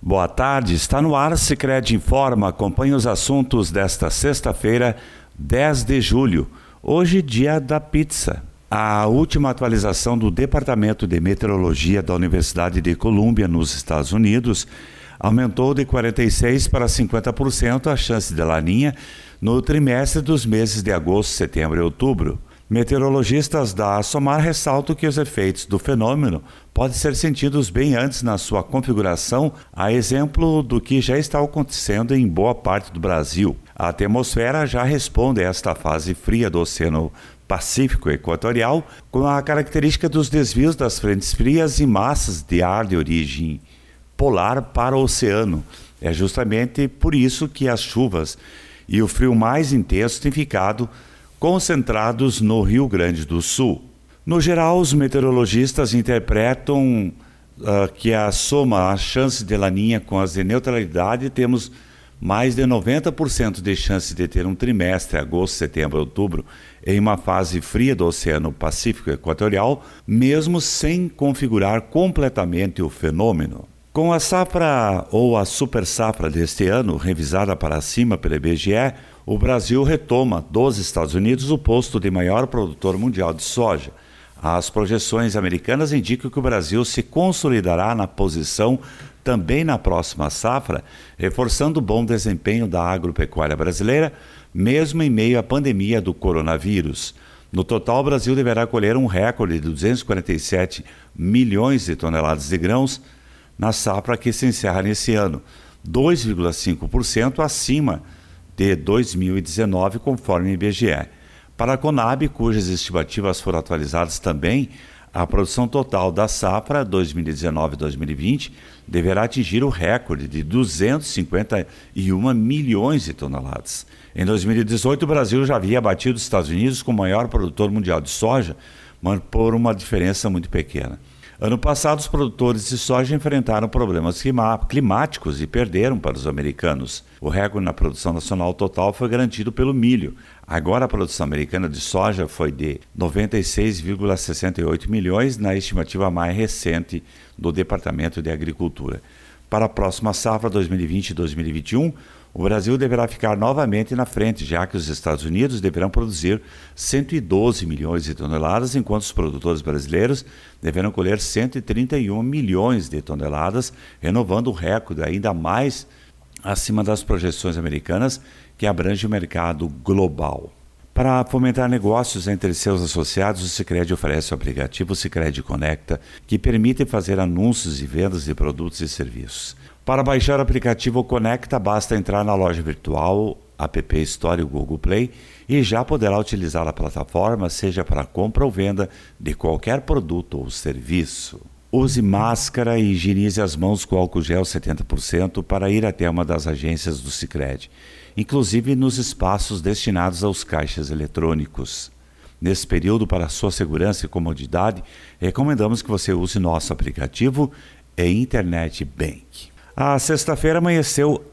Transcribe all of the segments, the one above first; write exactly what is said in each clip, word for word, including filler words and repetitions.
Boa tarde, está no ar Sicredi Informa. Acompanhe os assuntos desta sexta-feira, dez de julho, hoje dia da pizza. A última atualização do Departamento de Meteorologia da Universidade de Colômbia, nos Estados Unidos, aumentou de quarenta e seis por cento para cinquenta por cento a chance de laninha no trimestre dos meses de agosto, setembro e outubro. Meteorologistas da SOMAR ressaltam que os efeitos do fenômeno podem ser sentidos bem antes na sua configuração, a exemplo do que já está acontecendo em boa parte do Brasil. A atmosfera já responde a esta fase fria do Oceano Pacífico Equatorial, com a característica dos desvios das frentes frias e massas de ar de origem polar para o oceano. É justamente por isso que as chuvas e o frio mais intenso têm ficado concentrados no Rio Grande do Sul. No geral, os meteorologistas interpretam uh, que a soma as chances de laninha com as de neutralidade, temos mais de noventa por cento de chance de ter um trimestre, agosto, setembro e outubro, em uma fase fria do Oceano Pacífico Equatorial, mesmo sem configurar completamente o fenômeno. Com a safra ou a super safra deste ano, revisada para cima pelo I B G E, o Brasil retoma dos Estados Unidos o posto de maior produtor mundial de soja. As projeções americanas indicam que o Brasil se consolidará na posição também na próxima safra, reforçando o bom desempenho da agropecuária brasileira, mesmo em meio à pandemia do coronavírus. No total, o Brasil deverá colher um recorde de duzentos e quarenta e sete milhões de toneladas de grãos na safra que se encerra nesse ano, dois vírgula cinco por cento acima de dois mil e dezenove, conforme o I B G E. Para a Conab, cujas estimativas foram atualizadas também, a produção total da safra dois mil e dezenove a dois mil e vinte deverá atingir o recorde de duzentos e cinquenta e um milhões de toneladas. Em dois mil e dezoito, o Brasil já havia batido os Estados Unidos como o maior produtor mundial de soja, mas por uma diferença muito pequena. Ano passado, os produtores de soja enfrentaram problemas climáticos e perderam para os americanos. O recorde na produção nacional total foi garantido pelo milho. Agora, a produção americana de soja foi de noventa e seis vírgula sessenta e oito milhões, na estimativa mais recente do Departamento de Agricultura. Para a próxima safra dois mil e vinte e dois mil e vinte e um, o Brasil deverá ficar novamente na frente, já que os Estados Unidos deverão produzir cento e doze milhões de toneladas, enquanto os produtores brasileiros deverão colher cento e trinta e um milhões de toneladas, renovando o recorde ainda mais acima das projeções americanas, que abrange o mercado global. Para fomentar negócios entre seus associados, o Sicredi oferece o aplicativo Sicredi Conecta, que permite fazer anúncios e vendas de produtos e serviços. Para baixar o aplicativo Conecta, basta entrar na loja virtual, App Store e Google Play, e já poderá utilizar a plataforma, seja para compra ou venda de qualquer produto ou serviço. Use máscara e higienize as mãos com álcool gel setenta por cento para ir até uma das agências do Sicredi, inclusive nos espaços destinados aos caixas eletrônicos. Nesse período, para sua segurança e comodidade, recomendamos que você use nosso aplicativo e Internet Bank. A sexta-feira amanheceu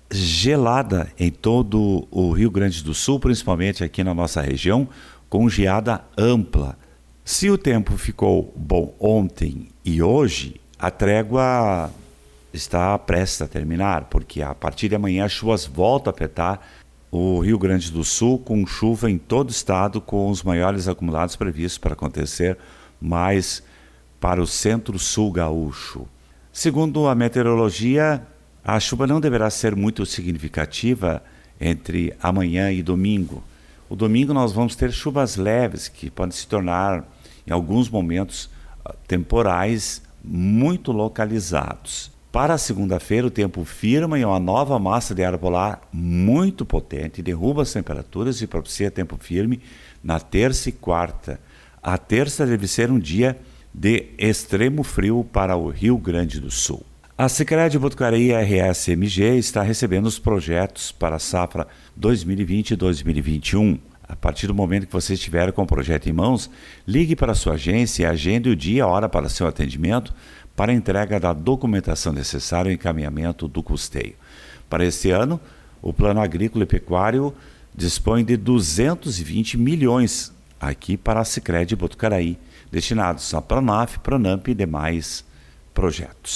gelada em todo o Rio Grande do Sul, principalmente aqui na nossa região, com geada ampla. Se o tempo ficou bom ontem e hoje, a trégua está prestes a terminar, porque a partir de amanhã as chuvas voltam a afetar o Rio Grande do Sul, com chuva em todo o estado, com os maiores acumulados previstos para acontecer mais para o centro-sul gaúcho. Segundo a meteorologia, a chuva não deverá ser muito significativa entre amanhã e domingo. O domingo nós vamos ter chuvas leves, que podem se tornar, em alguns momentos, temporais muito localizados. Para a segunda-feira, o tempo firma e uma nova massa de ar polar muito potente derruba as temperaturas e propicia tempo firme na terça e quarta. A terça deve ser um dia de extremo frio para o Rio Grande do Sul. A Sicredi Botucaraí R S M G está recebendo os projetos para a safra dois mil e vinte e dois mil e vinte e um. A partir do momento que você estiver com o projeto em mãos, ligue para a sua agência e agende o dia e a hora para seu atendimento para a entrega da documentação necessária e encaminhamento do custeio. Para este ano, o Plano Agrícola e Pecuário dispõe de duzentos e vinte milhões aqui para a Sicredi Botucaraí, destinados a Pronaf, Pronamp e demais projetos.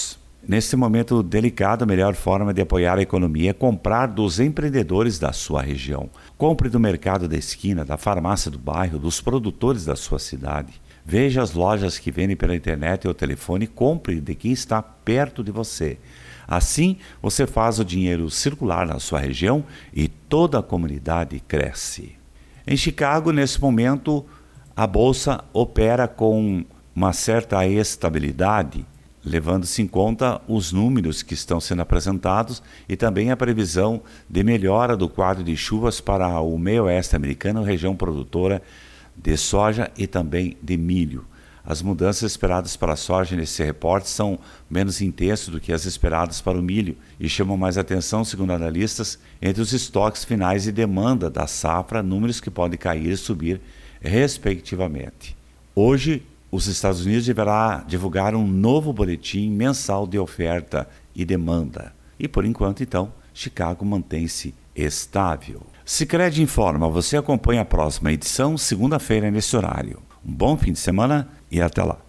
nesse momento delicado, a melhor forma de apoiar a economia é comprar dos empreendedores da sua região. Compre do mercado da esquina, da farmácia do bairro, dos produtores da sua cidade. Veja as lojas que vendem pela internet ou telefone e compre de quem está perto de você. Assim, você faz o dinheiro circular na sua região e toda a comunidade cresce. Em Chicago, nesse momento, a bolsa opera com uma certa estabilidade, levando-se em conta os números que estão sendo apresentados e também a previsão de melhora do quadro de chuvas para o meio oeste americano, região produtora de soja e também de milho. As mudanças esperadas para a soja nesse reporte são menos intensas do que as esperadas para o milho e chamam mais atenção, segundo analistas, entre os estoques finais e demanda da safra, números que podem cair e subir respectivamente. Hoje, os Estados Unidos deverá divulgar um novo boletim mensal de oferta e demanda. E por enquanto, então, Chicago mantém-se estável. Sicredi informa, você acompanha a próxima edição, segunda-feira, nesse horário. Um bom fim de semana e até lá.